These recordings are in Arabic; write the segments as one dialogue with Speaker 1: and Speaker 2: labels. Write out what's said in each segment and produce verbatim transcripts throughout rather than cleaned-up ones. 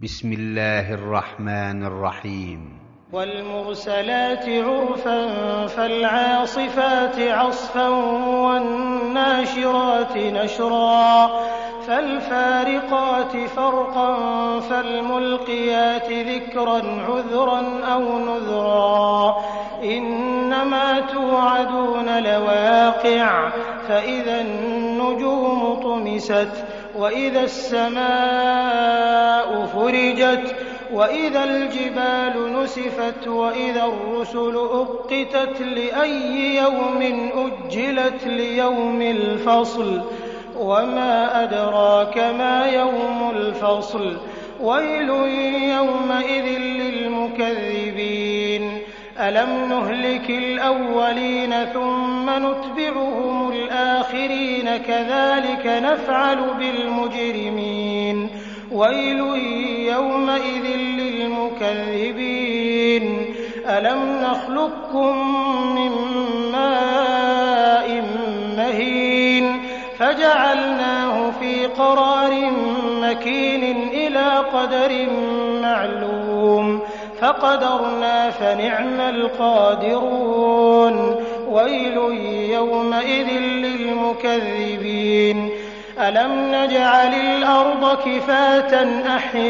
Speaker 1: بسم الله الرحمن الرحيم
Speaker 2: والمرسلات عرفا فالعاصفات عصفا والناشرات نشرا فالفارقات فرقا فالملقيات ذكرا عذرا أو نذرا إنما توعدون لواقع فإذا النجوم طمست وإذا السماء فرجت وإذا الجبال نسفت وإذا الرسل أقتت لأي يوم أجلت ليوم الفصل وما أدراك ما يوم الفصل ويل يومئذ للمكذبين ألم نهلك الأولين ثم نتبعهم الآخرين كذلك نفعل بالمجرمين ويل يومئذ للمكذبين ألم نخلقكم من ماء مهين فجعلناه في قرار مكين إلى قدر معلوم فقدرنا فنعم القادرون ويل يومئذ للمكذبين ألم نجعل الأرض كفاة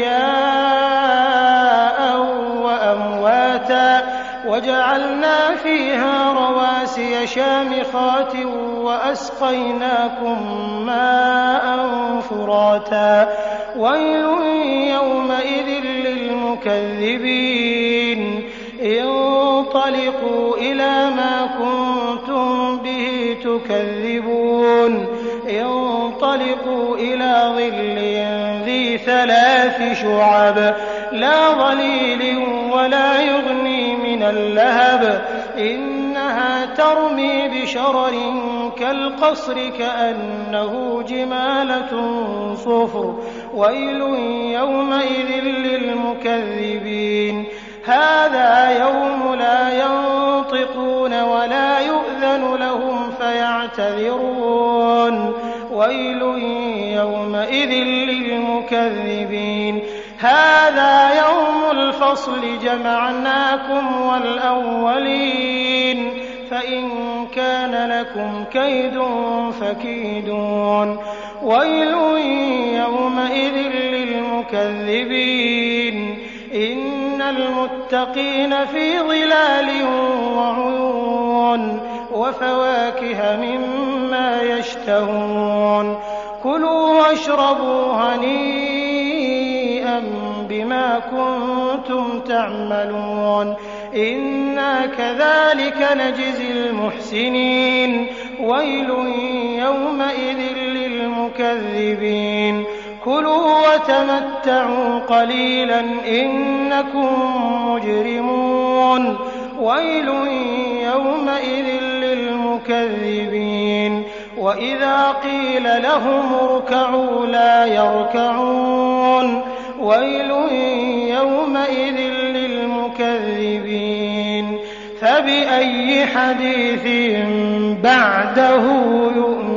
Speaker 2: أحياء وأمواتا وجعلنا فيها رواسي شامخات وأسقيناكم ماء فراتا ويل يومئذ للمكذبين انطلقوا إلى ما كنتم به تكذبون انطلقوا إلى ظل ذي ثلاث شعب لا ظليل ولا يغني من اللهب إنها ترمي بشرر كالقصر كأنه جمالة صفر ويل يومئذ للمكذبين هذا يوم لا ينطقون ولا يؤذن لهم فيعتذرون ويل يومئذ للمكذبين هذا يوم الفصل جمعناكم والأولين فإن كان لكم كيد فكيدون ويل يومئذ للمكذبين إن المتقين في ظلال وعيون وفواكه مما يشتهون كلوا واشربوا هنيئا بما كنتم تعملون إنا كذلك نجزي المحسنين ويل يومئذ للمكذبين كلوا وتمتعوا قليلا إنكم مجرمون ويل يومئذ للمكذبين وإذا قيل لهم اركعوا لا يركعون ويل يومئذ للمكذبين فبأي حديث بعده يؤمنون